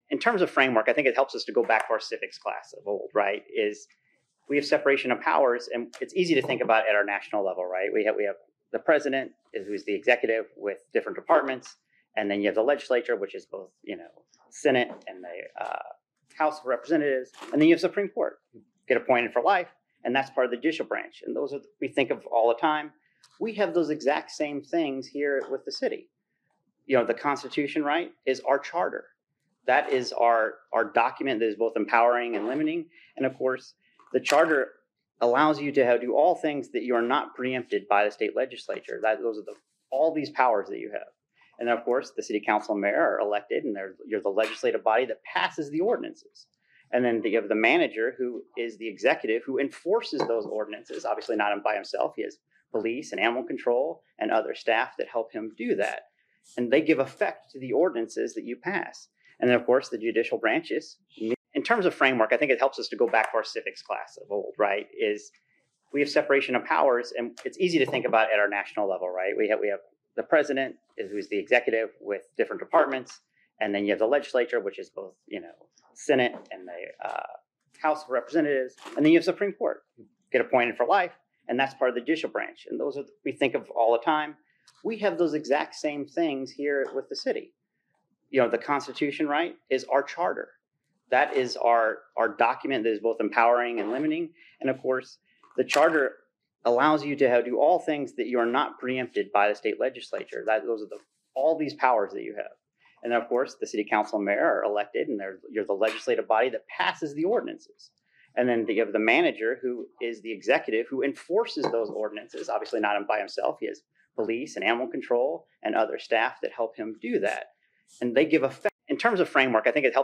in terms of framework, I think it helps us to go back to our civics class of old, right? Is we have separation of powers, and it's easy to think about at our national level, right? We have the president, who's the executive with different departments, and then you have the legislature, which is both, Senate and the House of Representatives, and then you have Supreme Court, who get appointed for life, and that's part of the judicial branch. And those are we think of all the time. We have those exact same things here with the city. The Constitution, right, is our charter. That is our document that is both empowering and limiting. And of course, the charter allows you to do all things that you are not preempted by the state legislature. Those are all these powers that you have. And then, of course, the city council and mayor are elected, and you're the legislative body that passes the ordinances. And then you have the manager, who is the executive, who enforces those ordinances. Obviously not by himself. He has police and animal control and other staff that help him do that. And they give effect to the ordinances that you pass. And then, of course, the judicial branches. In terms of framework, I think it helps us to go back to our civics class of old, right? Is we have separation of powers, and it's easy to think about at our national level, right? We have the president, who's the executive with different departments, and then you have the legislature, which is both, Senate and the House of Representatives, and then you have Supreme Court, who get appointed for life, and that's part of the judicial branch. And those are we think of all the time. We have those exact same things here with the city. The Constitution, right, is our charter. That is our document that is both empowering and limiting. And of course, the charter allows you to do all things that you are not preempted by the state legislature. Those are all these powers that you have. And then, of course, the city council and mayor are elected, and you're the legislative body that passes the ordinances. And then you have the manager, who is the executive, who enforces those ordinances. Obviously not by himself. He has police and animal control and other staff that help him do that. And they give effect. In terms of framework, I think it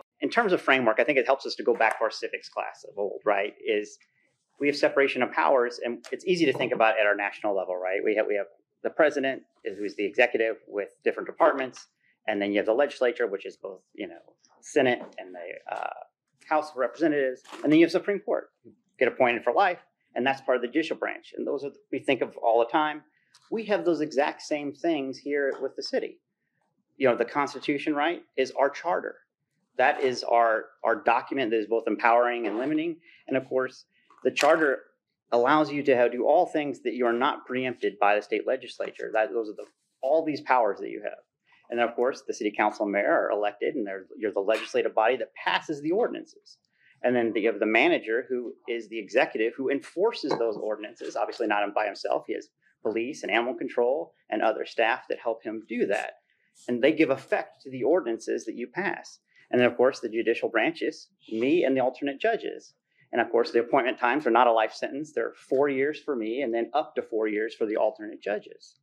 helps us to go back to our civics class of old, right? Is we have separation of powers, and it's easy to think about at our national level, right? We have the president, who's the executive with different departments, and then you have the legislature, which is both, Senate and the House of Representatives, and then you have Supreme Court, who get appointed for life, and that's part of the judicial branch. And those are we think of all the time. We have those exact same things here with the city. The Constitution, right, is our charter. That is our document that is both empowering and limiting. And of course, the charter allows you to do all things that you are not preempted by the state legislature. Those are all these powers that you have. And then, of course, the city council and mayor are elected, and you're the legislative body that passes the ordinances. And then you have the manager, who is the executive, who enforces those ordinances. Obviously not by himself. He has police and animal control and other staff that help him do that. And they give effect to the ordinances that you pass. And then, of course, the judicial branches, me and the alternate judges. And of course, the appointment times are not a life sentence. They're 4 years for me, and then up to 4 years for the alternate judges.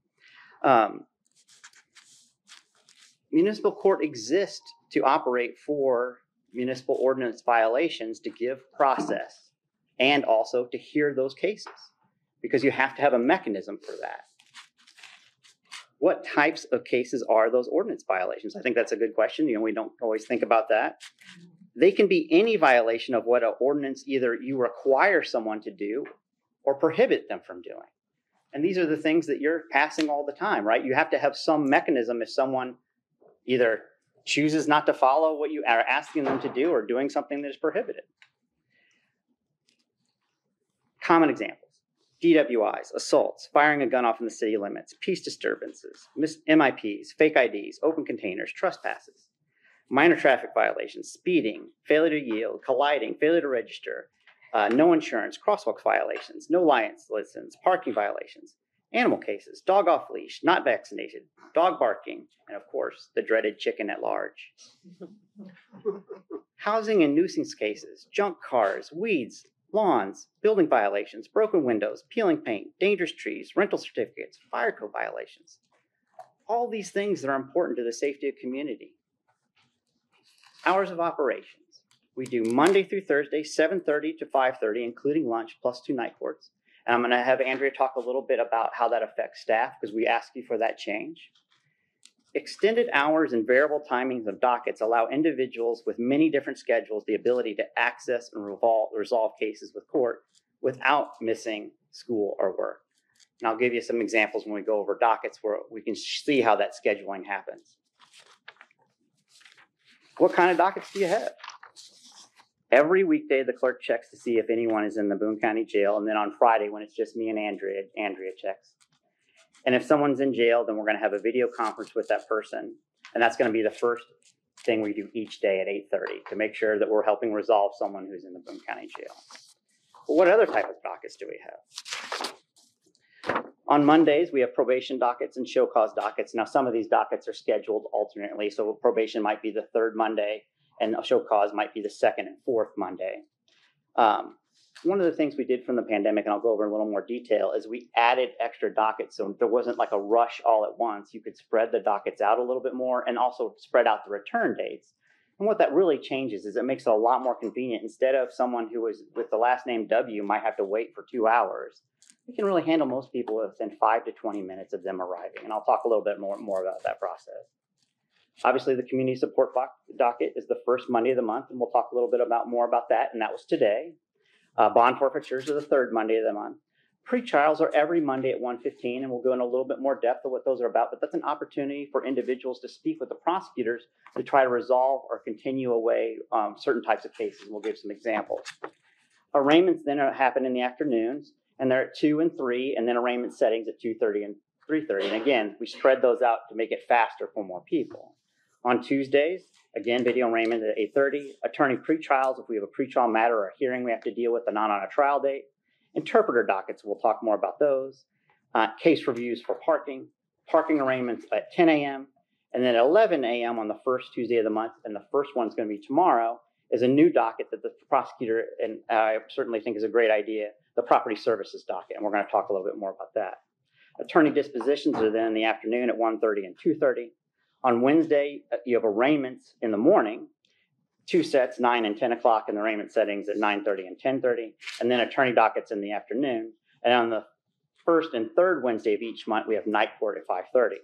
Municipal court exists to operate for municipal ordinance violations, to give process, and also to hear those cases, because you have to have a mechanism for that. What types of cases are those ordinance violations? I think that's a good question. We don't always think about that. They can be any violation of what an ordinance either you require someone to do or prohibit them from doing. And these are the things that you're passing all the time, right? You have to have some mechanism if someone either chooses not to follow what you are asking them to do or doing something that is prohibited. Common examples: DWIs, assaults, firing a gun off in the city limits, peace disturbances, MIPs, fake IDs, open containers, trespasses, minor traffic violations, speeding, failure to yield, colliding, failure to register, no insurance, crosswalk violations, no license, parking violations, animal cases, dog off leash, not vaccinated, dog barking, and of course, the dreaded chicken at large. Housing and nuisance cases, junk cars, weeds, lawns, building violations, broken windows, peeling paint, dangerous trees, rental certificates, fire code violations. All these things that are important to the safety of community. Hours of operations. We do Monday through Thursday, 7:30 to 5:30, including lunch, plus 2 night courts. And I'm going to have Andrea talk a little bit about how that affects staff, because we ask you for that change. Extended hours and variable timings of dockets allow individuals with many different schedules the ability to access and resolve cases with court without missing school or work. And I'll give you some examples when we go over dockets where we can see how that scheduling happens. What kind of dockets do you have? Every weekday, the clerk checks to see if anyone is in the Boone County Jail, and then on Friday, when it's just me and Andrea checks. And if someone's in jail, then we're going to have a video conference with that person, and that's going to be the first thing we do each day at 8:30 to make sure that we're helping resolve someone who's in the Boone County Jail. But what other type of dockets do we have? On Mondays, we have probation dockets and show cause dockets. Now, some of these dockets are scheduled alternately, so probation might be the third Monday, and a show cause might be the second and fourth Monday. One of the things we did from the pandemic, and I'll go over in a little more detail, is we added extra dockets. So there wasn't like a rush all at once. You could spread the dockets out a little bit more and also spread out the return dates. And what that really changes is it makes it a lot more convenient. Instead of someone who is with the last name W might have to wait for 2 hours, we can really handle most people within 5 to 20 minutes of them arriving. And I'll talk a little bit more about that process. Obviously, the community support docket is the first Monday of the month, and we'll talk a little bit more about that, and that was today. Bond forfeitures are the third Monday of the month. Pre-trials are every Monday at 1:15, and we'll go into a little bit more depth of what those are about, but that's an opportunity for individuals to speak with the prosecutors to try to resolve or continue away certain types of cases. We'll give some examples. Arraignments then happen in the afternoons, and they're at 2 and 3, and then arraignment settings at 2:30 and 3:30. And again, we spread those out to make it faster for more people. On Tuesdays, again, video arraignment at 8:30. Attorney pretrials, if we have a pretrial matter or a hearing we have to deal with and not on a trial date. Interpreter dockets, we'll talk more about those. Case reviews for parking arraignments at 10 a.m. And then at 11 a.m. on the first Tuesday of the month, and the first one's going to be tomorrow, is a new docket that the prosecutor, and I certainly think is a great idea, the property services docket. And we're going to talk a little bit more about that. Attorney dispositions are then in the afternoon at 1:30 and 2:30. On Wednesday, you have arraignments in the morning, 2 sets, 9 and 10 o'clock, in the arraignment settings at 9:30 and 10:30, and then attorney dockets in the afternoon. And on the first and third Wednesday of each month, we have night court at 5:30.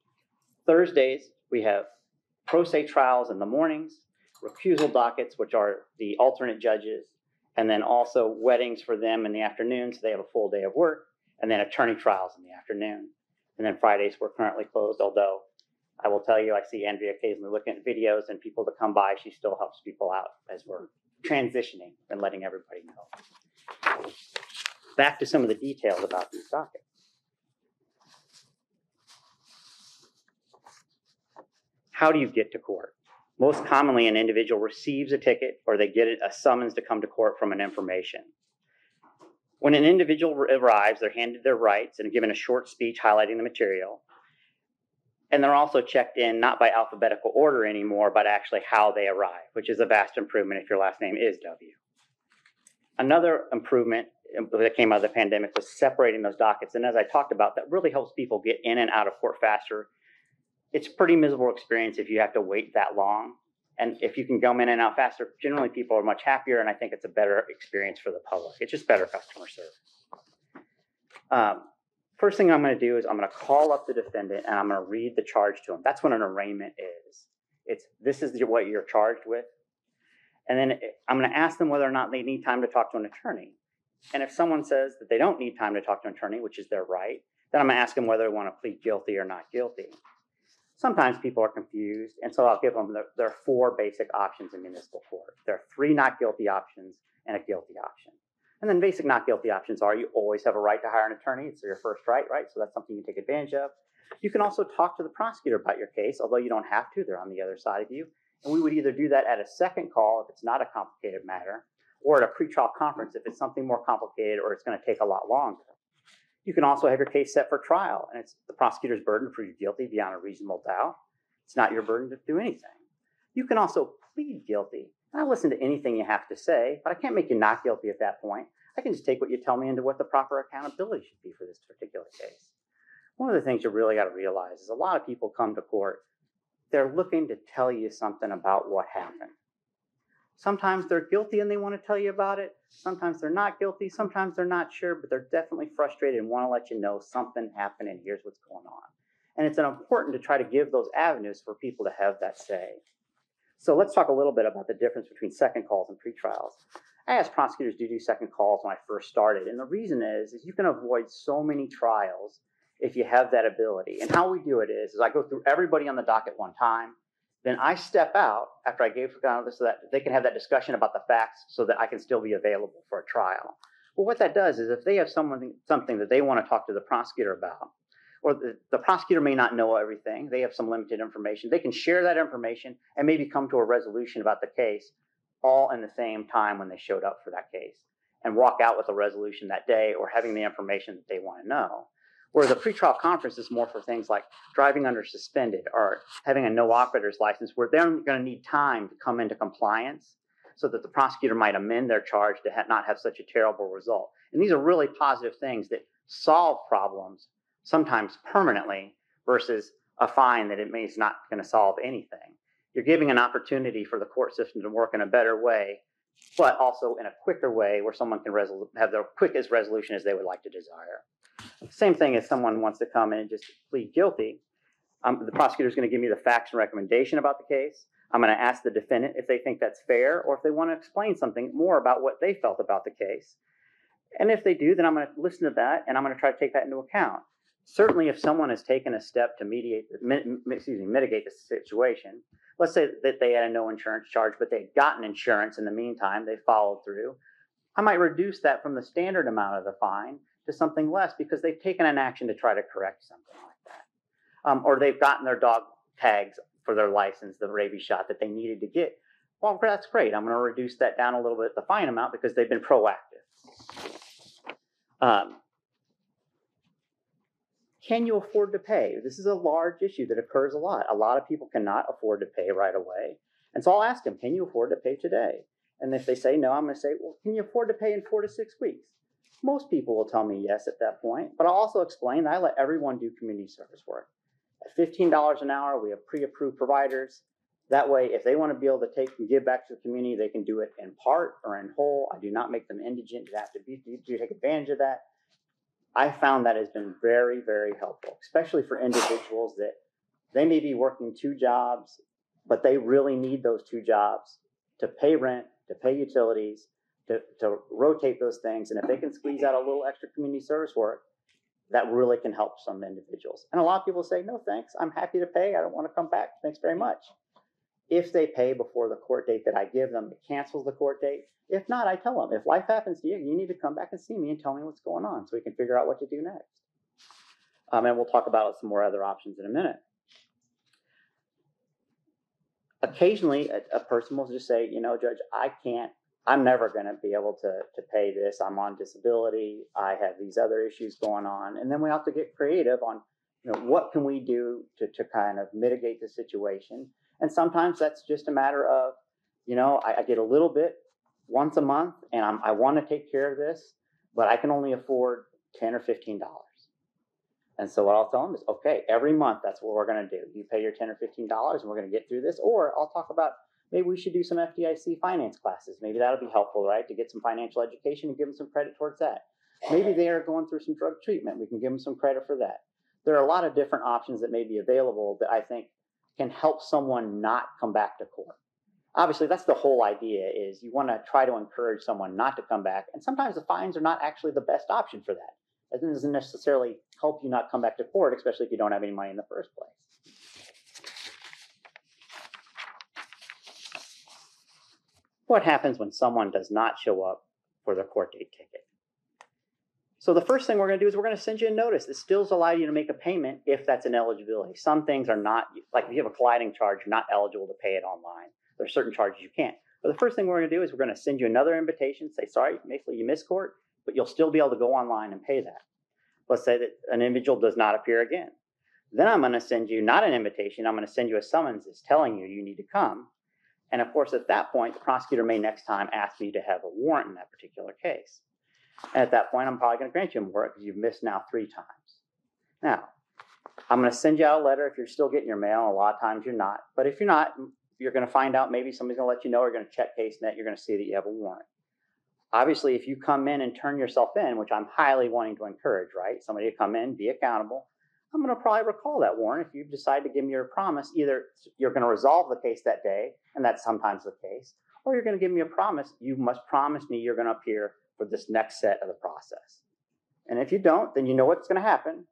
Thursdays, we have pro se trials in the mornings, recusal dockets, which are the alternate judges, and then also weddings for them in the afternoon, so they have a full day of work, and then attorney trials in the afternoon. And then Fridays, we're currently closed, although I will tell you, I see Andrea occasionally looking at videos and people that come by, she still helps people out as we're transitioning and letting everybody know. Back to some of the details about these dockets. How do you get to court? Most commonly, an individual receives a ticket or they get a summons to come to court from an information. When an individual arrives, they're handed their rights and given a short speech highlighting the material. And they're also checked in not by alphabetical order anymore, but actually how they arrive, which is a vast improvement if your last name is W. Another improvement that came out of the pandemic was separating those dockets. And as I talked about, that really helps people get in and out of court faster. It's a pretty miserable experience if you have to wait that long. And if you can come in and out faster, generally people are much happier, and I think it's a better experience for the public. It's just better customer service. First thing I'm going to do is I'm going to call up the defendant and I'm going to read the charge to him. That's what an arraignment is. This is what you're charged with. And then I'm going to ask them whether or not they need time to talk to an attorney. And if someone says that they don't need time to talk to an attorney, which is their right, then I'm going to ask them whether they want to plead guilty or not guilty. Sometimes people are confused, and so I'll give them, there are 4 basic options in municipal court. There are 3 not guilty options and a guilty option. And then basic not guilty options are you always have a right to hire an attorney. It's your first right? So that's something you take advantage of. You can also talk to the prosecutor about your case, although you don't have to. They're on the other side of you. And we would either do that at a second call if it's not a complicated matter, or at a pretrial conference if it's something more complicated or it's going to take a lot longer. You can also have your case set for trial, and it's the prosecutor's burden to prove you guilty beyond a reasonable doubt. It's not your burden to do anything. You can also plead guilty. I listen to anything you have to say, but I can't make you not guilty at that point. I can just take what you tell me into what the proper accountability should be for this particular case. One of the things you really got to realize is a lot of people come to court, they're looking to tell you something about what happened. Sometimes they're guilty and they want to tell you about it. Sometimes they're not guilty. Sometimes they're not sure, but they're definitely frustrated and want to let you know something happened and here's what's going on. And it's important to try to give those avenues for people to have that say. So let's talk a little bit about the difference between second calls and pretrials. I asked prosecutors to do second calls when I first started, and the reason is you can avoid so many trials if you have that ability. And how we do it is I go through everybody on the docket one time, then I step out after I gave this so that they can have that discussion about the facts so that I can still be available for a trial. Well, what that does is if they have something that they want to talk to the prosecutor about, or the prosecutor may not know everything, they have some limited information, they can share that information and maybe come to a resolution about the case all in the same time when they showed up for that case and walk out with a resolution that day or having the information that they want to know. Where the pretrial conference is more for things like driving under suspended or having a no operator's license, where they're going to need time to come into compliance so that the prosecutor might amend their charge to not have such a terrible result. And these are really positive things that solve problems, sometimes permanently, versus a fine that it is not going to solve anything. You're giving an opportunity for the court system to work in a better way, but also in a quicker way where someone can have their quickest resolution as they would like to desire. Same thing as someone wants to come in and just plead guilty. The prosecutor is going to give me the facts and recommendation about the case. I'm going to ask the defendant if they think that's fair or if they want to explain something more about what they felt about the case. And if they do, then I'm going to listen to that and I'm going to try to take that into account. Certainly, if someone has taken a step to mitigate the situation, let's say that they had a no insurance charge, but they had gotten insurance in the meantime, they followed through, I might reduce that from the standard amount of the fine to something less because they've taken an action to try to correct something like that. Or they've gotten their dog tags for their license, the rabies shot that they needed to get. Well, that's great. I'm going to reduce that down a little bit, the fine amount, because they've been proactive. Can you afford to pay? This is a large issue that occurs a lot. A lot of people cannot afford to pay right away. And so I'll ask them, can you afford to pay today? And if they say no, I'm going to say, well, can you afford to pay in 4 to 6 weeks? Most people will tell me yes at that point, but I'll also explain that I let everyone do community service work. At $15 an hour, we have pre-approved providers. That way, if they want to be able to take and give back to the community, they can do it in part or in whole. I do not make them indigent to have to take advantage of that. I found that has been very, very helpful, especially for individuals that they may be working 2 jobs, but they really need those 2 jobs to pay rent, to pay utilities, to rotate those things. And if they can squeeze out a little extra community service work, that really can help some individuals. And a lot of people say, no, thanks. I'm happy to pay. I don't want to come back. Thanks very much. If they pay before the court date that I give them, it cancels the court date. If not, I tell them, if life happens to you, you need to come back and see me and tell me what's going on so we can figure out what to do next. And we'll talk about some more other options in a minute. Occasionally, a person will just say, Judge, I'm never going to be able to pay this. I'm on disability. I have these other issues going on. And then we have to get creative on, what can we do to kind of mitigate the situation? And sometimes that's just a matter of, I get a little bit once a month and I want to take care of this, but I can only afford $10 or $15. And so what I'll tell them is, okay, every month, that's what we're going to do. You pay your $10 or $15 and we're going to get through this. Or I'll talk about, maybe we should do some FDIC finance classes. Maybe that'll be helpful, right? To get some financial education and give them some credit towards that. Maybe they are going through some drug treatment. We can give them some credit for that. There are a lot of different options that may be available that I think can help someone not come back to court. Obviously, that's the whole idea, is you want to try to encourage someone not to come back. And sometimes the fines are not actually the best option for that. It doesn't necessarily help you not come back to court, especially if you don't have any money in the first place. What happens when someone does not show up for their court date ticket? So the first thing we're going to do is we're going to send you a notice that still allows you to make a payment if that's an eligibility. Some things are not, like if you have a colliding charge, you're not eligible to pay it online. There are certain charges you can't. But the first thing we're going to do is we're going to send you another invitation, say, sorry, basically you missed court, but you'll still be able to go online and pay that. Let's say that an individual does not appear again. Then I'm going to send you not an invitation, I'm going to send you a summons that's telling you need to come. And of course, at that point, the prosecutor may next time ask me to have a warrant in that particular case. And at that point, I'm probably going to grant you a warrant because you've missed now 3 times. Now, I'm going to send you out a letter if you're still getting your mail. A lot of times you're not. But if you're not, you're going to find out, maybe somebody's going to let you know, or you're going to check CaseNet, you're going to see that you have a warrant. Obviously, if you come in and turn yourself in, which I'm highly wanting to encourage, right? Somebody to come in, be accountable. I'm going to probably recall that warrant if you decide to give me your promise. Either you're going to resolve the case that day, and that's sometimes the case, or you're going to give me a promise. You must promise me you're going to appear for this next set of the process. And if you don't, then you know what's going to happen.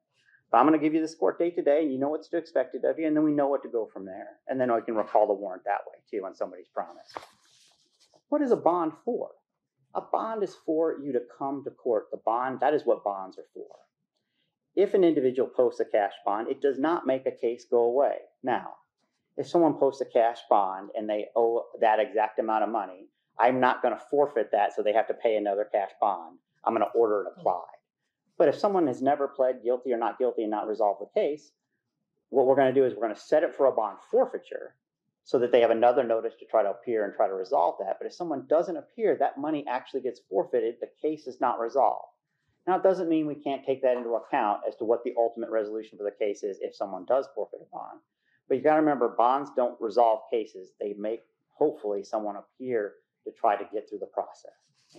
But I'm going to give you this court date today, and you know what's expected of you, and then we know what to go from there. And then I can recall the warrant that way, too, on somebody's promise. What is a bond for? A bond is for you to come to court. The bond, that is what bonds are for. If an individual posts a cash bond, it does not make a case go away. Now, if someone posts a cash bond and they owe that exact amount of money, I'm not going to forfeit that so they have to pay another cash bond. I'm going to order it applied. But if someone has never pled guilty or not guilty and not resolved the case, what we're going to do is we're going to set it for a bond forfeiture so that they have another notice to try to appear and try to resolve that. But if someone doesn't appear, that money actually gets forfeited. The case is not resolved. Now, it doesn't mean we can't take that into account as to what the ultimate resolution for the case is if someone does forfeit a bond. But you got to remember, bonds don't resolve cases. They make, hopefully, someone appear to try to get through the process.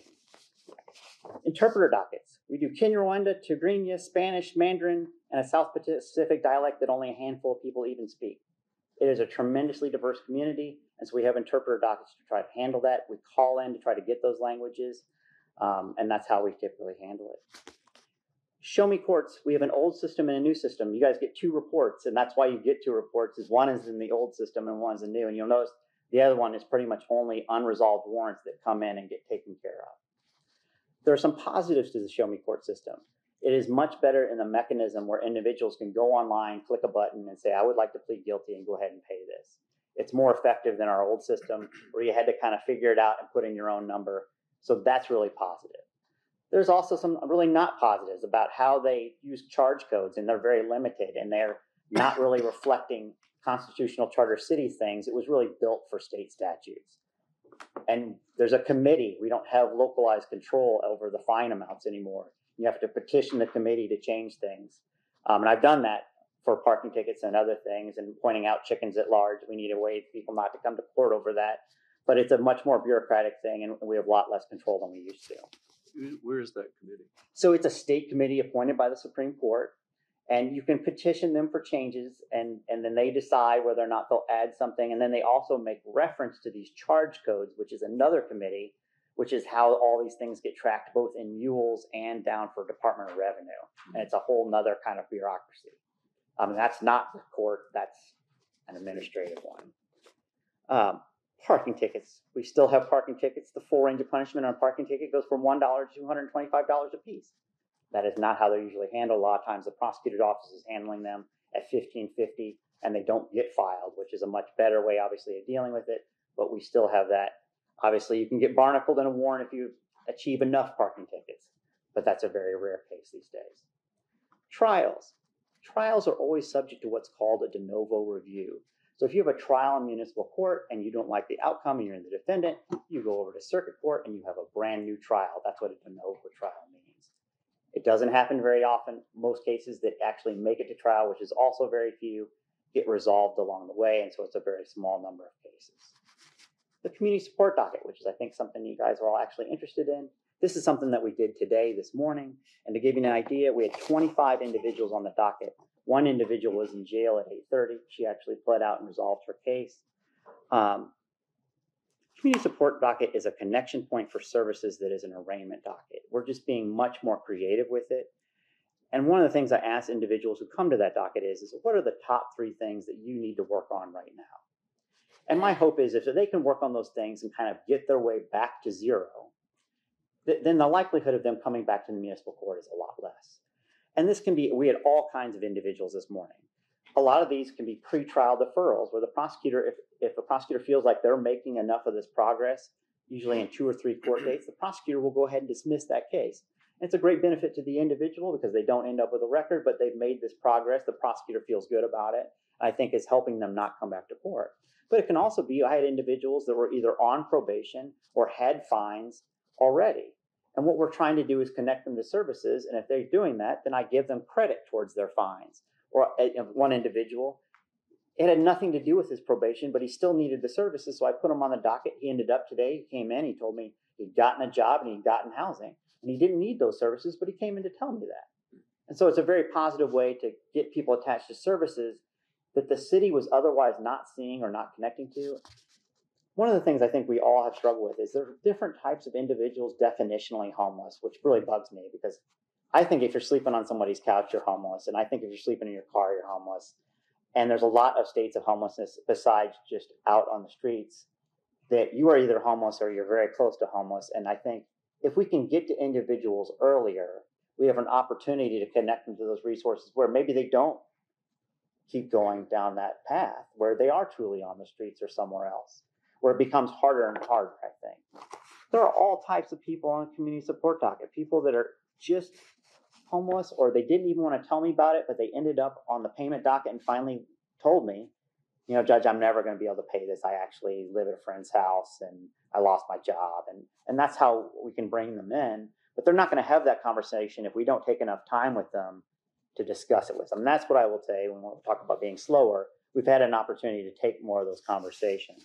Interpreter dockets. We do Kinyarwanda, Tigrinya, Spanish, Mandarin, and a South Pacific dialect that only a handful of people even speak. It is a tremendously diverse community, and so we have interpreter dockets to try to handle that. We call in to try to get those languages, and that's how we typically handle it. Show me courts. We have an old system and a new system. You guys get 2 reports, and that's why you get 2 reports, is one is in the old system and one's in the new. And you'll notice the other one is pretty much only unresolved warrants that come in and get taken care of. There are some positives to the Show Me Court system. It is much better in the mechanism where individuals can go online, click a button, and say, I would like to plead guilty and go ahead and pay this. It's more effective than our old system where you had to kind of figure it out and put in your own number. So that's really positive. There's also some really not positives about how they use charge codes, and they're very limited, and they're not really reflecting constitutional charter city things. It was really built for state statutes. And there's a committee. We don't have localized control over the fine amounts anymore. You have to petition the committee to change things. And I've done that for parking tickets and other things, and pointing out chickens at large. We need a way for people not to come to court over that. But it's a much more bureaucratic thing, and we have a lot less control than we used to. Where is that committee? So it's a state committee appointed by the Supreme Court, and you can petition them for changes, and then they decide whether or not they'll add something. And then they also make reference to these charge codes, which is another committee, which is how all these things get tracked both in mules and down for Department of Revenue. And it's a whole nother kind of bureaucracy. That's not the court, that's an administrative one. Parking tickets. We still have parking tickets. The full range of punishment on a parking ticket goes from $1 to $225 a piece. That is not how they're usually handled. A lot of times the prosecutor's office is handling them at $15.50, and they don't get filed, which is a much better way, obviously, of dealing with it. But we still have that. Obviously, you can get barnacled in a warrant if you achieve enough parking tickets, but that's a very rare case these days. Trials. Trials are always subject to what's called a de novo review. So if you have a trial in municipal court and you don't like the outcome and you're the defendant, you go over to circuit court and you have a brand new trial. That's what a de novo trial means. It doesn't happen very often. Most cases that actually make it to trial, which is also very few, get resolved along the way, and so it's a very small number of cases. The community support docket, which is I think something you guys are all actually interested in. This is something that we did today, this morning. And to give you an idea, we had 25 individuals on the docket. One individual was in jail at 8:30. She actually pled out and resolved her case. Community support docket is a connection point for services that is an arraignment docket. We're just being much more creative with it. And one of the things I ask individuals who come to that docket is what are the top 3 things that you need to work on right now? And my hope is if they can work on those things and kind of get their way back to zero, then the likelihood of them coming back to the municipal court is a lot less. And this can be, we had all kinds of individuals this morning. A lot of these can be pretrial deferrals where the prosecutor, if the prosecutor feels like they're making enough of this progress, usually in 2 or 3 court dates, the prosecutor will go ahead and dismiss that case. And it's a great benefit to the individual because they don't end up with a record, but they've made this progress. The prosecutor feels good about it. I think it's helping them not come back to court. But it can also be, I had individuals that were either on probation or had fines already. And what we're trying to do is connect them to services. And if they're doing that, then I give them credit towards their fines. Or one individual, it had nothing to do with his probation, but he still needed the services. So I put him on the docket. He ended up today, he came in, he told me he'd gotten a job and he'd gotten housing. And he didn't need those services, but he came in to tell me that. And so it's a very positive way to get people attached to services that the city was otherwise not seeing or not connecting to. One of the things I think we all have struggled with is there are different types of individuals definitionally homeless, which really bugs me because I think if you're sleeping on somebody's couch, you're homeless. And I think if you're sleeping in your car, you're homeless. And there's a lot of states of homelessness besides just out on the streets, that you are either homeless or you're very close to homeless. And I think if we can get to individuals earlier, we have an opportunity to connect them to those resources where maybe they don't keep going down that path, where they are truly on the streets or somewhere else, where it becomes harder and harder, I think. There are all types of people on the community support docket, people that are just homeless, or they didn't even want to tell me about it, but they ended up on the payment docket and finally told me, you know, Judge, I'm never going to be able to pay this. I actually live at a friend's house and I lost my job. And that's how we can bring them in. But they're not going to have that conversation if we don't take enough time with them to discuss it with them. And that's what I will say when we talk about being slower. We've had an opportunity to take more of those conversations.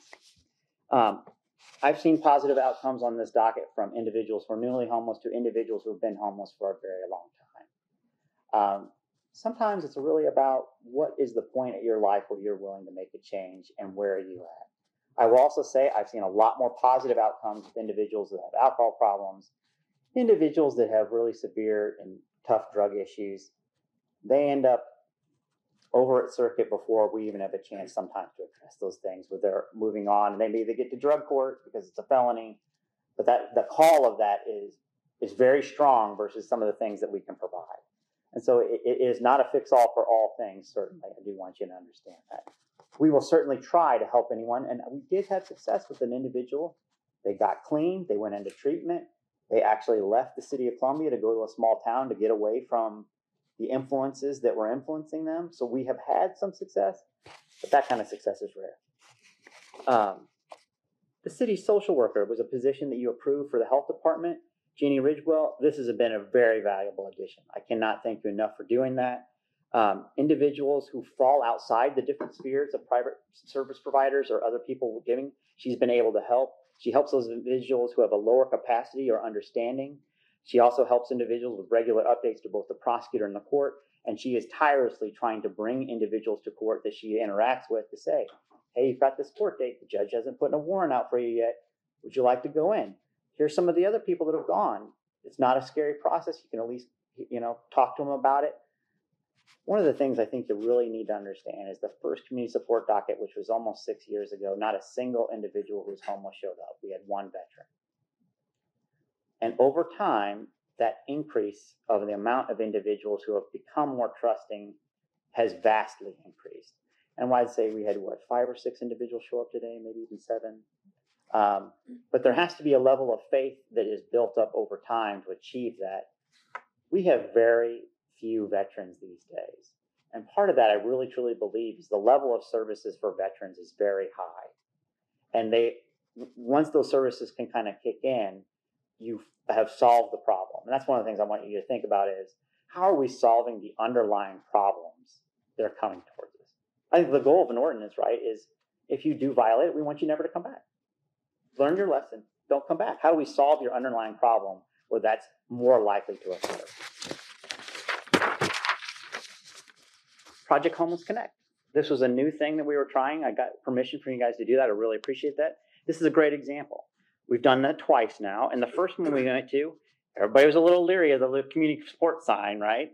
I've seen positive outcomes on this docket from individuals who are newly homeless to individuals who have been homeless for a very long time. Sometimes it's really about what is the point at your life where you're willing to make a change and where are you at. I will also say I've seen a lot more positive outcomes with individuals that have alcohol problems, individuals that have really severe and tough drug issues. They end up over at circuit before we even have a chance sometimes to address those things, where they're moving on and they maybe get to drug court because it's a felony. But that the call of that is very strong versus some of the things that we can provide. And so it is not a fix-all for all things, certainly. I do want you to understand that. We will certainly try to help anyone. And we did have success with an individual. They got clean. They went into treatment. They actually left the city of Columbia to go to a small town to get away from the influences that were influencing them. So we have had some success, but that kind of success is rare. The city social worker was a position that you approved for the health department. Jeannie Ridgewell, this has been a very valuable addition. I cannot thank you enough for doing that. Individuals who fall outside the different spheres of private service providers or other people giving, she's been able to help. She helps those individuals who have a lower capacity or understanding. She also helps individuals with regular updates to both the prosecutor and the court. And she is tirelessly trying to bring individuals to court that she interacts with to say, hey, you've got this court date. The judge hasn't put a warrant out for you yet. Would you like to go in? Here's some of the other people that have gone. It's not a scary process. You can at least, talk to them about it. One of the things I think you really need to understand is the first community support docket, which was almost 6 years ago, not a single individual who's homeless showed up. We had one veteran. And over time, that increase of the amount of individuals who have become more trusting has vastly increased. And I'd say we had, 5 or 6 individuals show up today, maybe even 7. But there has to be a level of faith that is built up over time to achieve that. We have very few veterans these days. And part of that, I really, truly believe, is the level of services for veterans is very high. And once those services can kind of kick in, you have solved the problem. And that's one of the things I want you to think about is, how are we solving the underlying problems that are coming towards us? I think the goal of an ordinance, right, is if you do violate it, we want you never to come back. Learn your lesson. Don't come back. How do we solve your underlying problem where that's more likely to occur? Project Homeless Connect. This was a new thing that we were trying. I got permission from you guys to do that. I really appreciate that. This is a great example. We've done that twice now. And the first one we went to, everybody was a little leery of the community support sign, right?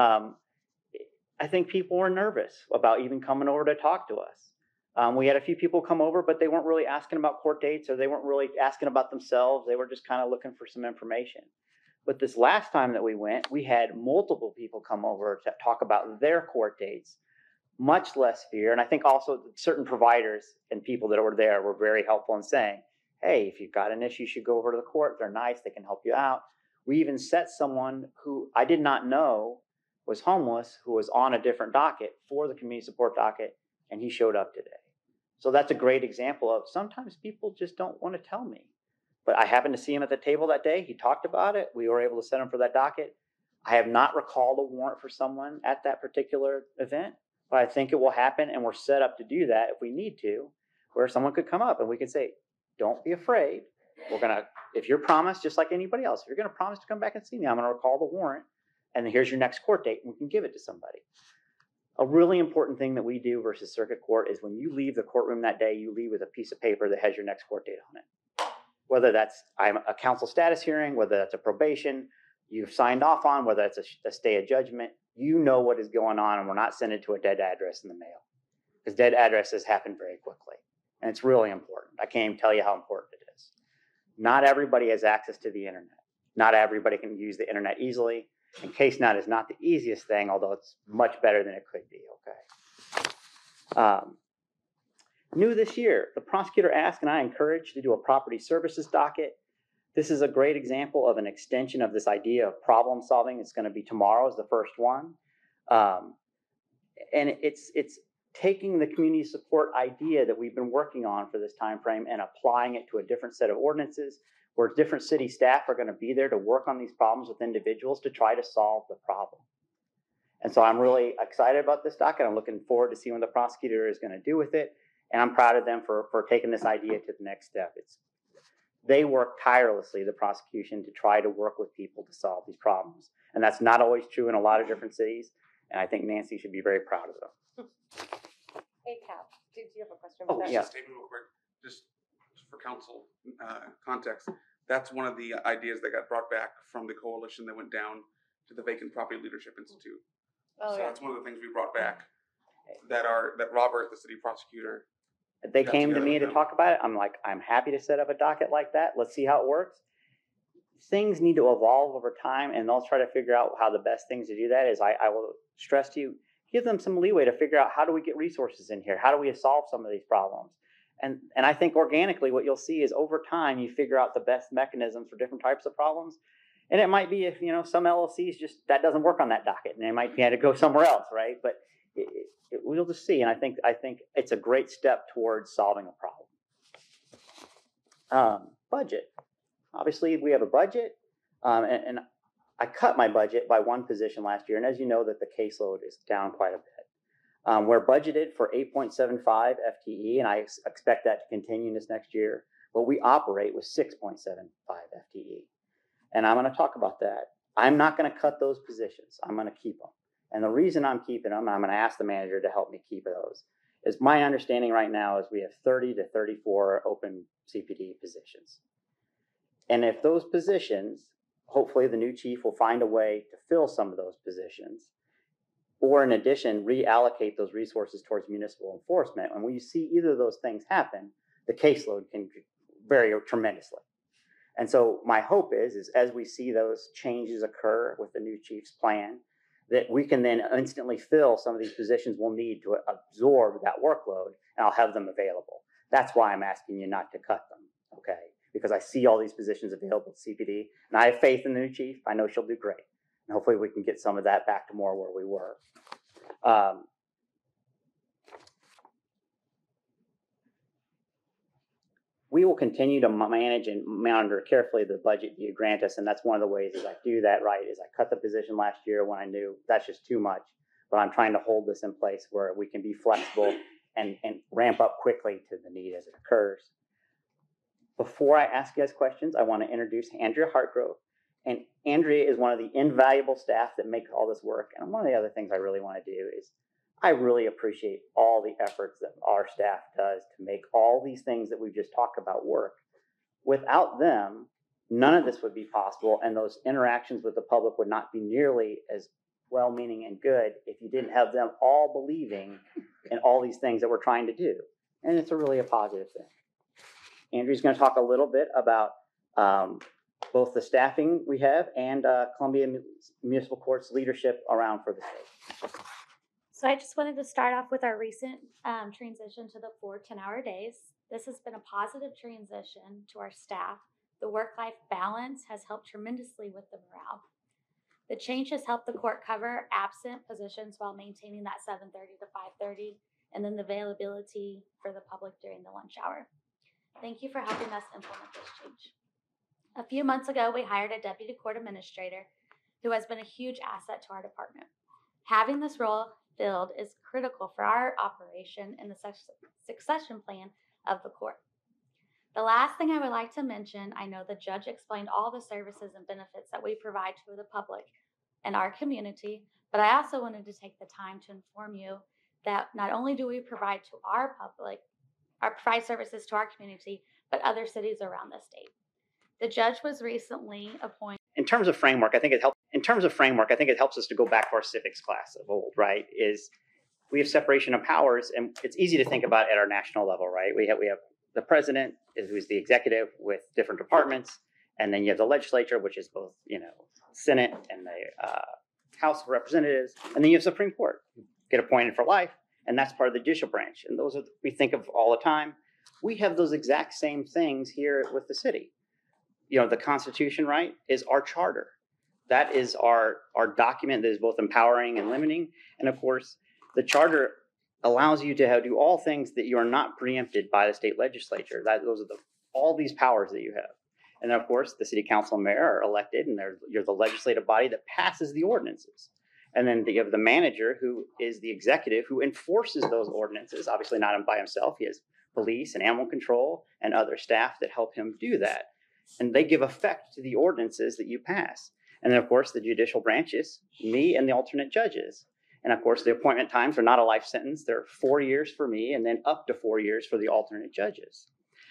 I think people were nervous about even coming over to talk to us. We had a few people come over, but they weren't really asking about court dates, or they weren't really asking about themselves. They were just kind of looking for some information. But this last time that we went, we had multiple people come over to talk about their court dates, much less fear. And I think also certain providers and people that were there were very helpful in saying, hey, if you've got an issue, you should go over to the court. They're nice. They can help you out. We even set someone who I did not know was homeless, who was on a different docket for the community support docket, and he showed up today. So that's a great example of sometimes people just don't want to tell me. But I happened to see him at the table that day. He talked about it. We were able to set him for that docket. I have not recalled a warrant for someone at that particular event, but I think it will happen, and we're set up to do that if we need to, where someone could come up and we could say, don't be afraid. If you're promised, just like anybody else, if you're going to promise to come back and see me, I'm going to recall the warrant, and here's your next court date, and we can give it to somebody. A really important thing that we do versus circuit court is when you leave the courtroom that day, you leave with a piece of paper that has your next court date on it. Whether that's a counsel status hearing, whether that's a probation, you've signed off on, whether it's a stay of judgment, you know what is going on, and we're not sending it to a dead address in the mail, because dead addresses happen very quickly, and it's really important. I can't even tell you how important it is. Not everybody has access to the internet. Not everybody can use the internet easily, and CaseNet is not the easiest thing, although it's much better than it could be, okay? New this year, the prosecutor asked and I encouraged to do a property services docket. This is a great example of an extension of this idea of problem solving. It's going to be tomorrow is the first one. And it's taking the community support idea that we've been working on for this time frame and applying it to a different set of ordinances where different city staff are going to be there to work on these problems with individuals to try to solve the problem. And so I'm really excited about this docket. I'm looking forward to seeing what the prosecutor is going to do with it. And I'm proud of them for taking this idea to the next step. They work tirelessly, the prosecution, to try to work with people to solve these problems. And that's not always true in a lot of different cities. And I think Nancy should be very proud of them. Hey, Cap, did you have a question? Oh, yeah. Just a statement real quick, just for council context. That's one of the ideas that got brought back from the coalition that went down to the Vacant Property Leadership Institute. Oh, So yeah. that's one of the things we brought back that Robert, the city prosecutor, They got came to together me with to them. talk about it. I'm like, I'm happy to set up a docket like that. Let's see how it works. Things need to evolve over time, and they'll try to figure out how the best things to do that is. I will stress to you, give them some leeway to figure out how do we get resources in here? How do we solve some of these problems? And I think organically what you'll see is over time you figure out the best mechanisms for different types of problems. And it might be if, some LLCs just, that doesn't work on that docket and they might have to go somewhere else, right? But we'll just see. And I think it's a great step towards solving a problem. Budget. Obviously, we have a budget, and I cut my budget by one position last year. And as you know, that the caseload is down quite a bit. We're budgeted for 8.75 FTE, and I expect that to continue this next year. But we operate with 6.75 FTE. And I'm going to talk about that. I'm not going to cut those positions. I'm going to keep them. And the reason I'm keeping them, and I'm going to ask the manager to help me keep those, is my understanding right now is we have 30 to 34 open CPD positions. And if those positions, hopefully the new chief will find a way to fill some of those positions, or in addition, reallocate those resources towards municipal enforcement. And when you see either of those things happen, the caseload can vary tremendously. And so my hope is as we see those changes occur with the new chief's plan, that we can then instantly fill some of these positions we'll need to absorb that workload, and I'll have them available. That's why I'm asking you not to cut them, okay? Because I see all these positions available at CPD, and I have faith in the new chief. I know she'll do great. And hopefully we can get some of that back to more where we were. We will continue to manage and monitor carefully the budget you grant us, and that's one of the ways is I do that right, is I cut the position last year when I knew that's just too much, but I'm trying to hold this in place where we can be flexible and ramp up quickly to the need as it occurs. Before I ask you guys questions, I want to introduce Andrea Hartgrove. And Andrea is one of the invaluable staff that make all this work. And one of the other things I really want to do is I really appreciate all the efforts that our staff does to make all these things that we've just talked about work. Without them, none of this would be possible, and those interactions with the public would not be nearly as well-meaning and good if you didn't have them all believing in all these things that we're trying to do. And it's really a positive thing. Andrea's going to talk a little bit about both the staffing we have and Columbia Municipal Court's leadership around for the state. So I just wanted to start off with our recent transition to the 4 10-hour days. This has been a positive transition to our staff. The work-life balance has helped tremendously with the morale. The change has helped the court cover absent positions while maintaining that 7:30 to 5:30, and then the availability for the public during the lunch hour. Thank you for helping us implement this change. A few months ago, we hired a deputy court administrator who has been a huge asset to our department. Having this role filled is critical for our operation and the succession plan of the court. The last thing I would like to mention, I know the judge explained all the services and benefits that we provide to the public and our community, but I also wanted to take the time to inform you that not only do we provide to our public, provide services to our community, but other cities around the state. The judge was recently appointed. in terms of framework, I think it helps us to go back to our civics class of old, right? Is we have separation of powers, and it's easy to think about at our national level, right? We have the president, who's the executive with different departments, and then you have the legislature, which is both, Senate and the House of Representatives, and then you have Supreme Court, who get appointed for life, and that's part of the judicial branch. And those are we think of all the time. We have those exact same things here with the city. The Constitution, right, is our charter. That is our document that is both empowering and limiting. And of course, the charter allows you to do all things that you are not preempted by the state legislature. Those are all these powers that you have. And then, of course, the city council and mayor are elected, and you're the legislative body that passes the ordinances. And then you have the manager, who is the executive, who enforces those ordinances. Obviously not by himself. He has police and animal control and other staff that help him do that. And they give effect to the ordinances that you pass. And then, of course, the judicial branches, me and the alternate judges. And, of course, the appointment times are not a life sentence. They're 4 years for me and then up to 4 years for the alternate judges.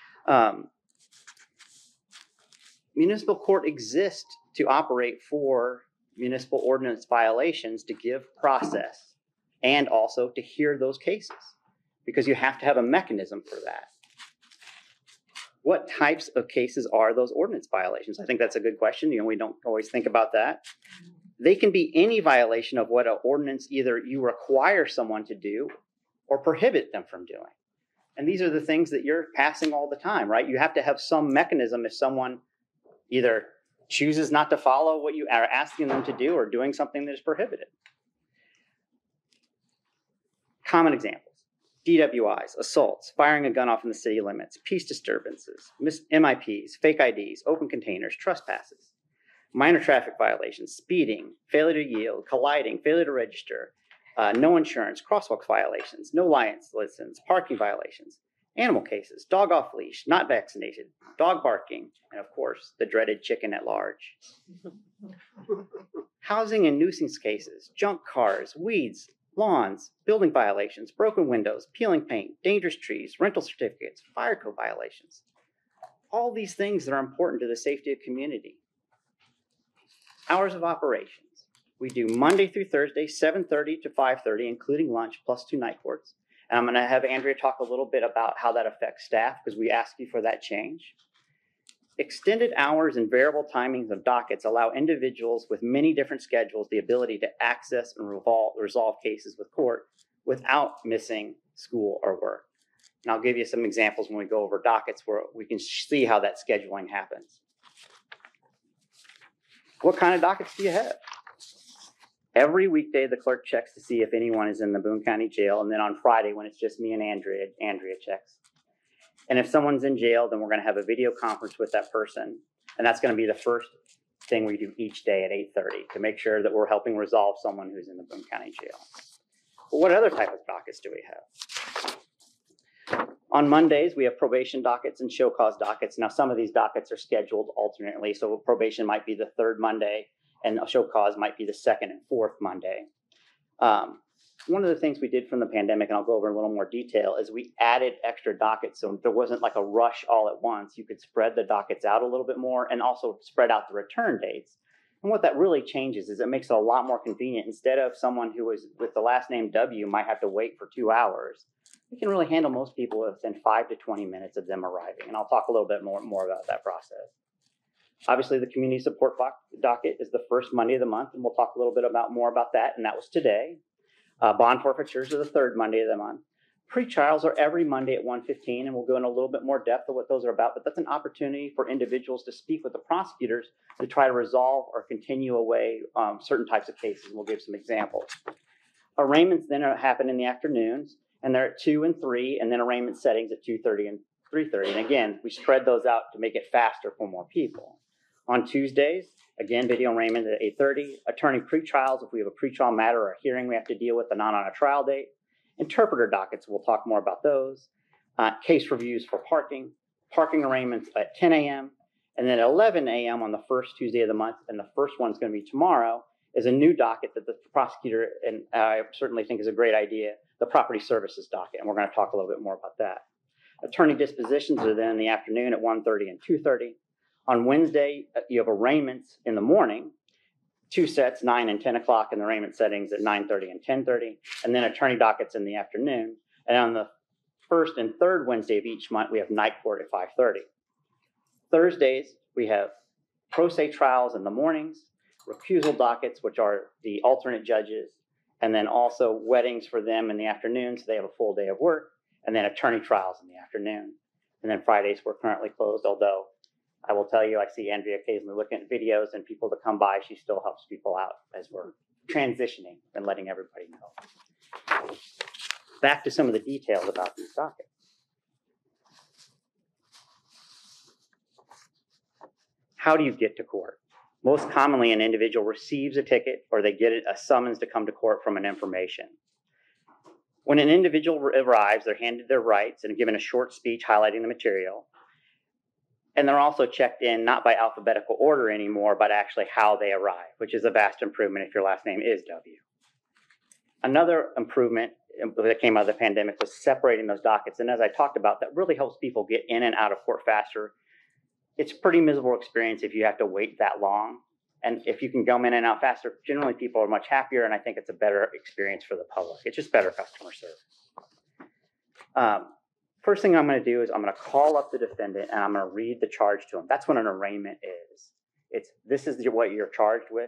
Municipal court exists to operate for municipal ordinance violations, to give process and also to hear those cases, because you have to have a mechanism for that. What types of cases are those ordinance violations? I think that's a good question. We don't always think about that. They can be any violation of what an ordinance either you require someone to do or prohibit them from doing. And these are the things that you're passing all the time, right? You have to have some mechanism if someone either chooses not to follow what you are asking them to do or doing something that is prohibited. Common examples: DWIs, assaults, firing a gun off in the city limits, peace disturbances, MIPs, fake IDs, open containers, trespasses, minor traffic violations, speeding, failure to yield, colliding, failure to register, no insurance, crosswalk violations, no license, parking violations, animal cases, dog off leash, not vaccinated, dog barking, and of course, the dreaded chicken at large. Housing and nuisance cases, junk cars, weeds, lawns, building violations, broken windows, peeling paint, dangerous trees, rental certificates, fire code violations. All these things that are important to the safety of community. Hours of operations. We do Monday through Thursday, 7:30 to 5:30, including lunch, plus 2 night courts. And I'm going to have Andrea talk a little bit about how that affects staff, because we asked you for that change. Extended hours and variable timings of dockets allow individuals with many different schedules the ability to access and resolve cases with court without missing school or work. And I'll give you some examples when we go over dockets where we can see how that scheduling happens. What kind of dockets do you have? Every weekday, the clerk checks to see if anyone is in the Boone County Jail. And then on Friday, when it's just me and Andrea checks. And if someone's in jail, then we're going to have a video conference with that person. And that's going to be the first thing we do each day at 8:30 to make sure that we're helping resolve someone who's in the Boone County Jail. But what other type of dockets do we have? On Mondays, we have probation dockets and show cause dockets. Now, some of these dockets are scheduled alternately. So probation might be the 3rd Monday, and a show cause might be the 2nd and 4th Monday. One of the things we did from the pandemic, and I'll go over in a little more detail, is we added extra dockets. So there wasn't like a rush all at once. You could spread the dockets out a little bit more and also spread out the return dates. And what that really changes is it makes it a lot more convenient. Instead of someone who is with the last name W might have to wait for 2 hours, we can really handle most people within 5 to 20 minutes of them arriving. And I'll talk a little bit more about that process. Obviously, the community support docket is the 1st Monday of the month, and we'll talk a little bit more about that, and that was today. Bond forfeitures are the 3rd Monday of the month. Pre-trials are every Monday at 1:15, and we'll go in a little bit more depth of what those are about, but that's an opportunity for individuals to speak with the prosecutors to try to resolve or continue away certain types of cases, and we'll give some examples. Arraignments then happen in the afternoons, and they're at 2 and 3, and then arraignment settings at 2:30 and 3:30. And again, we spread those out to make it faster for more people. On Tuesdays, again, video arraignment at 8:30. Attorney pretrials, if we have a pretrial matter or a hearing we have to deal with and not on a trial date. Interpreter dockets, we'll talk more about those. Case reviews for parking arraignments at 10 a.m. And then at 11 a.m. on the 1st Tuesday of the month, and the first one's going to be tomorrow, is a new docket that the prosecutor, and I certainly think is a great idea, the property services docket. And we're going to talk a little bit more about that. Attorney dispositions are then in the afternoon at 1:30 and 2:30. On Wednesday, you have arraignments in the morning, 2 sets, 9 and 10 o'clock in the arraignment settings at 9:30 and 10:30, and then attorney dockets in the afternoon. And on the first and third Wednesday of each month, we have night court at 5:30. Thursdays, we have pro se trials in the mornings, recusal dockets, which are the alternate judges, and then also weddings for them in the afternoon, so they have a full day of work, and then attorney trials in the afternoon. And then Fridays, we're currently closed, although I will tell you, I see Andrea occasionally looking at videos and people that come by, she still helps people out as we're transitioning and letting everybody know. Back to some of the details about these dockets. How do you get to court? Most commonly, an individual receives a ticket or they get a summons to come to court from an information. When an individual arrives, they're handed their rights and given a short speech highlighting the material. And they're also checked in not by alphabetical order anymore, but actually how they arrive, which is a vast improvement if your last name is W. Another improvement that came out of the pandemic was separating those dockets. And as I talked about, that really helps people get in and out of court faster. It's a pretty miserable experience if you have to wait that long. And if you can come in and out faster, generally people are much happier, and I think it's a better experience for the public. It's just better customer service. First thing I'm going to do is I'm going to call up the defendant and I'm going to read the charge to him. That's what an arraignment is. This is what you're charged with.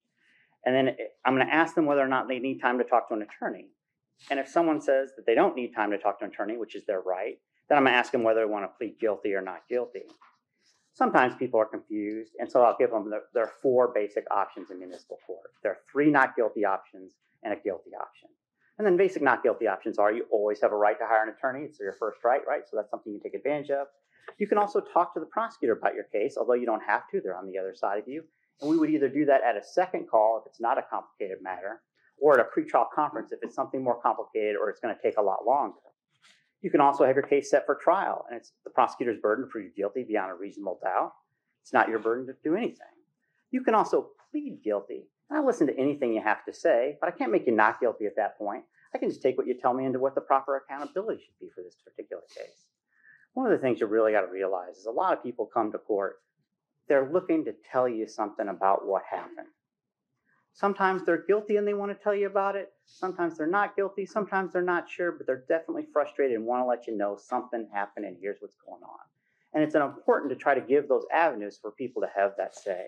And then I'm going to ask them whether or not they need time to talk to an attorney. And if someone says that they don't need time to talk to an attorney, which is their right, then I'm going to ask them whether they want to plead guilty or not guilty. Sometimes people are confused, and so I'll give them, there are 4 basic options in municipal court. There are 3 not guilty options and a guilty option. And then basic not guilty options are you always have a right to hire an attorney. It's your first right? So that's something you take advantage of. You can also talk to the prosecutor about your case, although you don't have to. They're on the other side of you. And we would either do that at a second call if it's not a complicated matter, or at a pretrial conference if it's something more complicated or it's going to take a lot longer. You can also have your case set for trial, and it's the prosecutor's burden to prove you guilty beyond a reasonable doubt. It's not your burden to do anything. You can also plead guilty. And I listen to anything you have to say, but I can't make you not guilty at that point. I can just take what you tell me into what the proper accountability should be for this particular case. One of the things you really got to realize is a lot of people come to court, they're looking to tell you something about what happened. Sometimes they're guilty and they want to tell you about it. Sometimes they're not guilty. Sometimes they're not sure, but they're definitely frustrated and want to let you know something happened and here's what's going on. And it's important to try to give those avenues for people to have that say.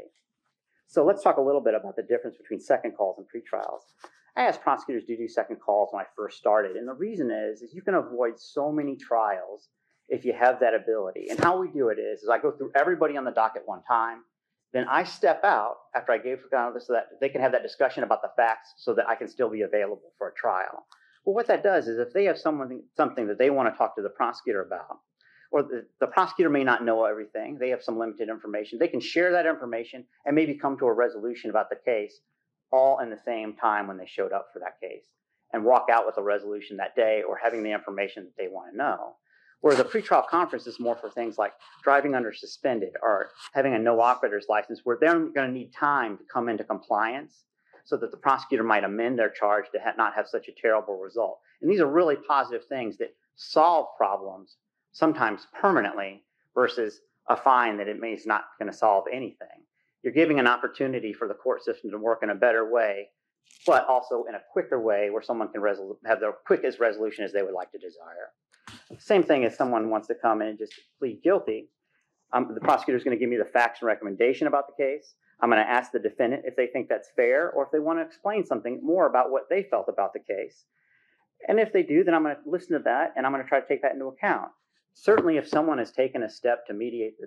So let's talk a little bit about the difference between second calls and pretrials. I asked prosecutors to do second calls when I first started, and the reason is you can avoid so many trials if you have that ability. And how we do it is I go through everybody on the docket one time, then I step out after I gave this so that they can have that discussion about the facts so that I can still be available for a trial. Well, what that does is if they have something that they want to talk to the prosecutor about, or the prosecutor may not know everything, they have some limited information, they can share that information and maybe come to a resolution about the case all in the same time when they showed up for that case and walk out with a resolution that day or having the information that they want to know. Whereas a pretrial conference is more for things like driving under suspended or having a no operator's license where they're going to need time to come into compliance so that the prosecutor might amend their charge to not have such a terrible result. And these are really positive things that solve problems, sometimes permanently, versus a fine that is not going to solve anything. You're giving an opportunity for the court system to work in a better way, but also in a quicker way where someone can have their quickest resolution as they would like to desire. Same thing as someone wants to come in and just plead guilty. The prosecutor is going to give me the facts and recommendation about the case. I'm going to ask the defendant if they think that's fair or if they want to explain something more about what they felt about the case. And if they do, then I'm going to listen to that and I'm going to try to take that into account. Certainly, if someone has taken a step to mitigate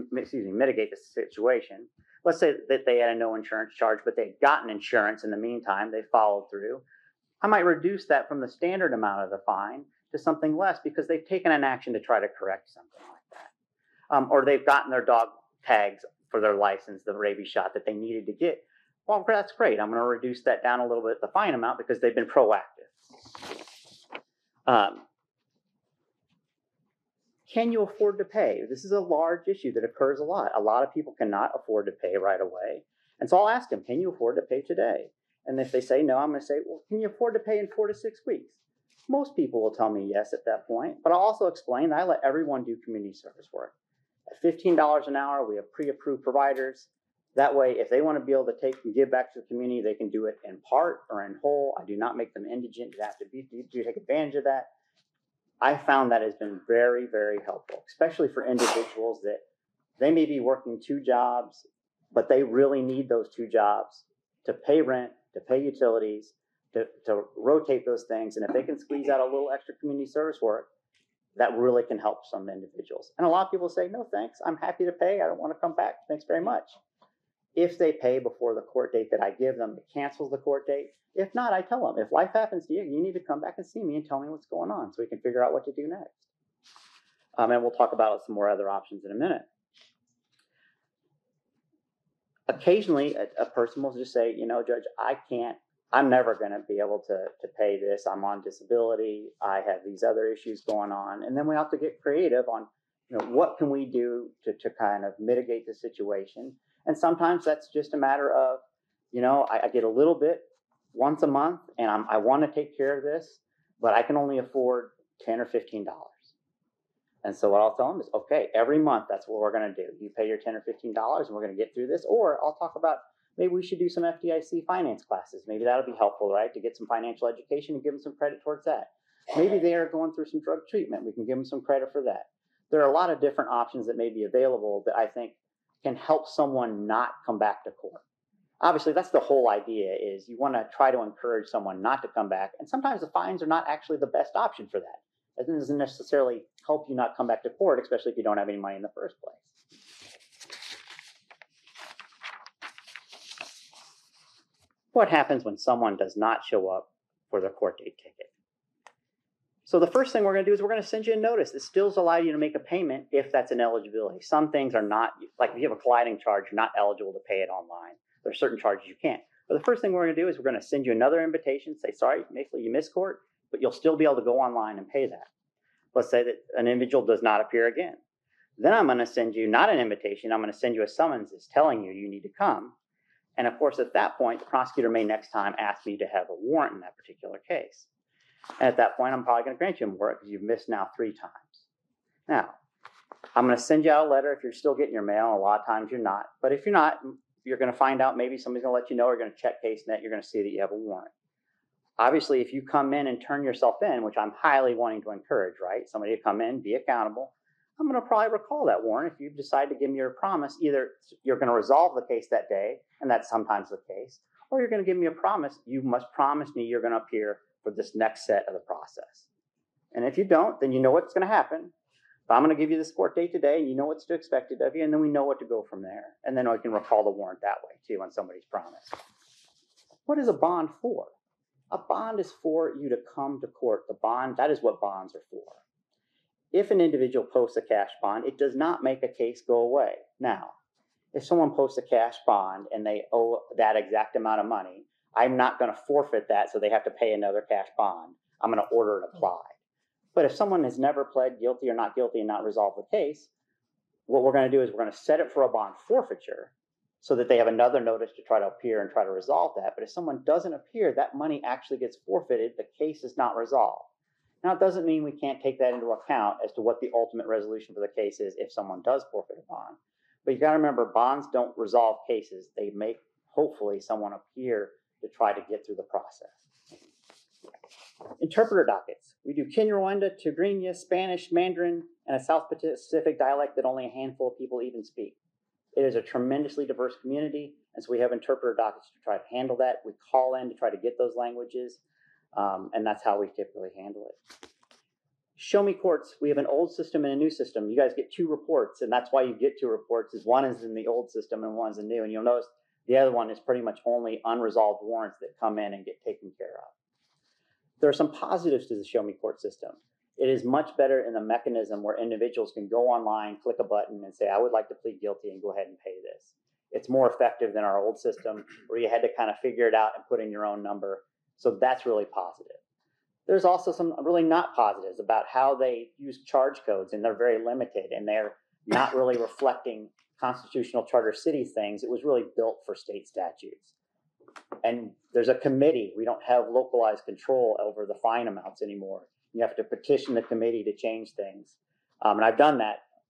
the situation, let's say that they had a no insurance charge, but they'd gotten insurance in the meantime, they followed through, I might reduce that from the standard amount of the fine to something less because they've taken an action to try to correct something like that. Or they've gotten their dog tags for their license, the rabies shot that they needed to get. Well, that's great. I'm going to reduce that down a little bit, the fine amount, because they've been proactive. Can you afford to pay? This is a large issue that occurs a lot. A lot of people cannot afford to pay right away. And so I'll ask them, can you afford to pay today? And if they say no, I'm going to say, well, can you afford to pay in 4 to 6 weeks? Most people will tell me yes at that point, but I'll also explain that I let everyone do community service work. $15 an hour. We have pre-approved providers. That way, if they want to be able to take and give back to the community, they can do it in part or in whole. I do not make them indigent to have to take advantage of that. I found that has been very, very helpful, especially for individuals that they may be working 2 jobs, but they really need those 2 jobs to pay rent, to pay utilities, to rotate those things. And if they can squeeze out a little extra community service work, that really can help some individuals. And a lot of people say, no, thanks. I'm happy to pay. I don't want to come back. Thanks very much. If they pay before the court date that I give them, it cancels the court date. If not, I tell them, if life happens to you, you need to come back and see me and tell me what's going on so we can figure out what to do next. And we'll talk about some more other options in a minute. Occasionally, a person will just say, you know, Judge, I'm never going to be able to pay this. I'm on disability. I have these other issues going on. And then we have to get creative on, you know, what can we do to kind of mitigate the situation. And sometimes that's just a matter of, you know, I get a little bit once a month and I want to take care of this, but I can only afford $10 or $15. And so what I'll tell them is, okay, every month, that's what we're going to do. You pay your $10 or $15 and we're going to get through this. Or I'll talk about, maybe we should do some FDIC finance classes. Maybe that'll be helpful, right? To get some financial education and give them some credit towards that. Maybe they are going through some drug treatment. We can give them some credit for that. There are a lot of different options that may be available that I think can help someone not come back to court. Obviously, that's the whole idea, is you want to try to encourage someone not to come back. And sometimes the fines are not actually the best option for that. It doesn't necessarily help you not come back to court, especially if you don't have any money in the first place. What happens when someone does not show up for their court date ticket? So the first thing we're going to do is we're going to send you a notice that still allows you to make a payment if that's an eligibility. Some things are not, like if you have a colliding charge, you're not eligible to pay it online. There are certain charges you can't. But the first thing we're going to do is we're going to send you another invitation, say, sorry, basically you missed court, but you'll still be able to go online and pay that. Let's say that an individual does not appear again. Then I'm going to send you not an invitation, I'm going to send you a summons that's telling you need to come. And of course, at that point, the prosecutor may next time ask me to have a warrant in that particular case. And at that point, I'm probably going to grant you a warrant because you've missed now 3 times. Now, I'm going to send you out a letter if you're still getting your mail. A lot of times you're not. But if you're not, you're going to find out, maybe somebody's going to let you know, or you're going to check CaseNet, you're going to see that you have a warrant. Obviously, if you come in and turn yourself in, which I'm highly wanting to encourage, right? Somebody to come in, be accountable. I'm going to probably recall that warrant if you decide to give me your promise. Either you're going to resolve the case that day, and that's sometimes the case, or you're going to give me a promise. You must promise me you're going to appear for this next set of the process. And if you don't, then you know what's going to happen. But I'm going to give you this court date today, and you know what's expected of you, and then we know what to go from there. And then I can recall the warrant that way, too, on somebody's promise. What is a bond for? A bond is for you to come to court. The bond, that is what bonds are for. If an individual posts a cash bond, it does not make a case go away. Now, if someone posts a cash bond and they owe that exact amount of money, I'm not going to forfeit that so they have to pay another cash bond. I'm going to order it applied. But if someone has never pled guilty or not guilty and not resolved the case, what we're going to do is we're going to set it for a bond forfeiture so that they have another notice to try to appear and try to resolve that. But if someone doesn't appear, that money actually gets forfeited. The case is not resolved. Now, it doesn't mean we can't take that into account as to what the ultimate resolution for the case is if someone does forfeit a bond. But you got to remember, bonds don't resolve cases. They make, hopefully, someone appear to try to get through the process. Interpreter dockets. We do Kinyarwanda, Tigrinya, Spanish, Mandarin, and a South Pacific dialect that only a handful of people even speak. It is a tremendously diverse community, and so we have interpreter dockets to try to handle that. We call in to try to get those languages, and that's how we typically handle it. Show me courts. We have an old system and a new system. You guys get 2 reports, and that's why you get 2 reports, is one is in the old system and one's in the new. And you'll notice the other one is pretty much only unresolved warrants that come in and get taken care of. There are some positives to the Show Me Court system. It is much better in the mechanism where individuals can go online, click a button, and say, I would like to plead guilty and go ahead and pay this. It's more effective than our old system where you had to kind of figure it out and put in your own number. So that's really positive. There's also some really not positives about how they use charge codes, and they're very limited, and they're not really reflecting constitutional charter city things. It was really built for state statutes. And there's a committee. We don't have localized control over the fine amounts anymore. You have to petition the committee to change things. And I've done that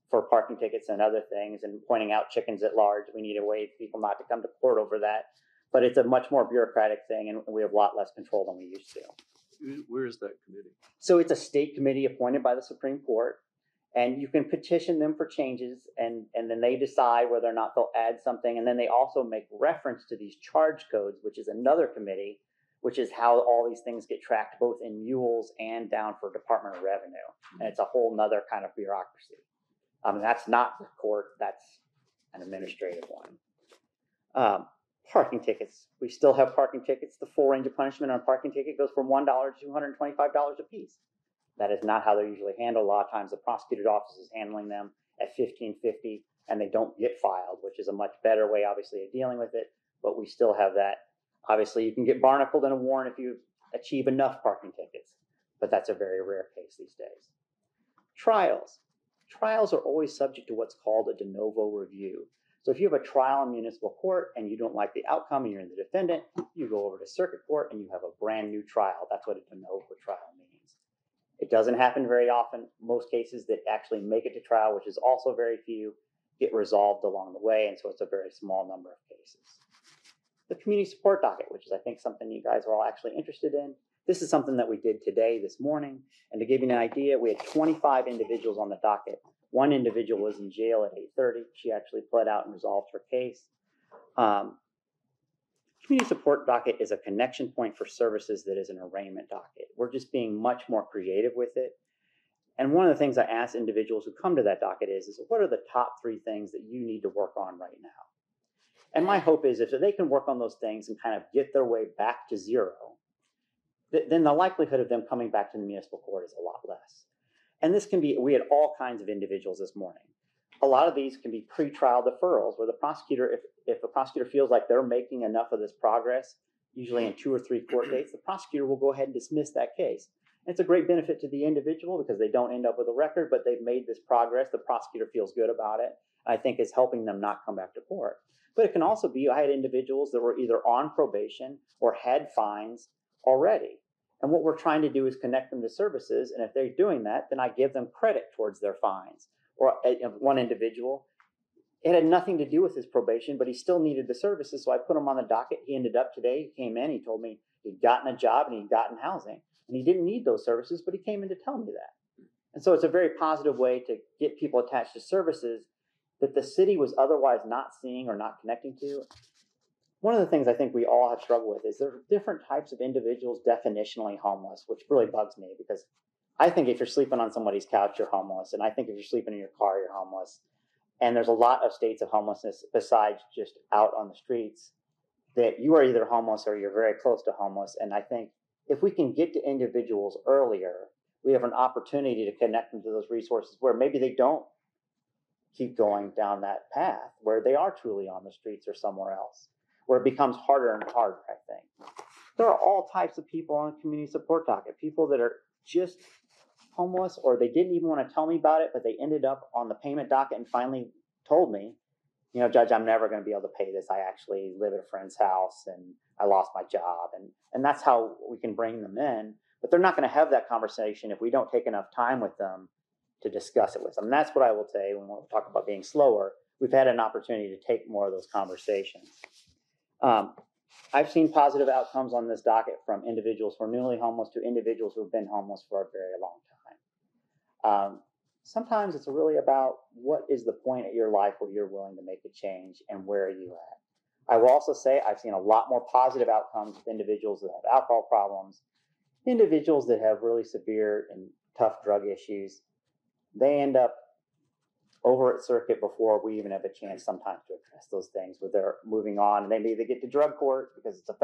for parking tickets and other things and pointing out chickens at large. We need a way for people not to come to court over that. But it's a much more bureaucratic thing, and we have a lot less control than we used to. Where is that committee? So it's a state committee appointed by the Supreme Court, and you can petition them for changes, and then they decide whether or not they'll add something. And then they also make reference to these charge codes, which is another committee, which is how all these things get tracked both in mules and down for Department of Revenue. And it's a whole nother kind of bureaucracy. That's not the court, that's an administrative one. Parking tickets. We still have parking tickets. The full range of punishment on a parking ticket goes from $1 to $225 a piece. That is not how they're usually handled. A lot of times the prosecutor's office is handling them at $15.50 and they don't get filed, which is a much better way, obviously, of dealing with it. But we still have that. Obviously, you can get barnacled in a warrant if you achieve enough parking tickets, but that's a very rare case these days. Trials. Trials are always subject to what's called a de novo review. So if you have a trial in municipal court and you don't like the outcome and you're the defendant, you go over to circuit court and you have a brand new trial. That's what a de novo trial means. It doesn't happen very often. Most cases that actually make it to trial, which is also very few, get resolved along the way, and so it's a very small number of cases. The community support docket, which is I think something you guys are all actually interested in. This is something that we did today, this morning. And to give you an idea, we had 25 individuals on the docket. One individual was in jail at 8:30. She actually pled out and resolved her case. Community support docket is a connection point for services that is an arraignment docket. We're just being much more creative with it. And one of the things I ask individuals who come to that docket is what are the top 3 things that you need to work on right now? And my hope is if they can work on those things and kind of get their way back to zero, then the likelihood of them coming back to the municipal court is a lot less. And this can be, we had all kinds of individuals this morning. A lot of these can be pre-trial deferrals where the prosecutor, if the prosecutor feels like they're making enough of this progress, usually in 2 or 3 court dates, the prosecutor will go ahead and dismiss that case. And it's a great benefit to the individual because they don't end up with a record, but they've made this progress. The prosecutor feels good about it. I think is helping them not come back to court. But it can also be, I had individuals that were either on probation or had fines already. And what we're trying to do is connect them to services. And if they're doing that, then I give them credit towards their fines. Or one individual, it had nothing to do with his probation, but he still needed the services. So I put him on the docket. He ended up today, he came in, he told me he'd gotten a job and he'd gotten housing. And he didn't need those services, but he came in to tell me that. And so it's a very positive way to get people attached to services that the city was otherwise not seeing or not connecting to. One of the things I think we all have struggled with is there are different types of individuals definitionally homeless, which really bugs me because I think if you're sleeping on somebody's couch, you're homeless. And I think if you're sleeping in your car, you're homeless. And there's a lot of states of homelessness besides just out on the streets that you are either homeless or you're very close to homeless. And I think if we can get to individuals earlier, we have an opportunity to connect them to those resources where maybe they don't keep going down that path, where they are truly on the streets or somewhere else, where it becomes harder and harder, I think. There are all types of people on the community support docket, people that are just homeless or they didn't even want to tell me about it, but they ended up on the payment docket and finally told me, you know, Judge, I'm never going to be able to pay this. I actually live at a friend's house and I lost my job. And that's how we can bring them in. But they're not going to have that conversation if we don't take enough time with them to discuss it with them. And that's what I will say when we talk about being slower. We've had an opportunity to take more of those conversations. I've seen positive outcomes on this docket from individuals who are newly homeless to individuals who have been homeless for a very long time. Sometimes it's really about what is the point at your life where you're willing to make a change and where are you at. I will also say I've seen a lot more positive outcomes with individuals that have alcohol problems, individuals that have really severe and tough drug issues. They end up over at circuit before we even have a chance sometimes to address those things where they're moving on and they maybe get to drug court because it's a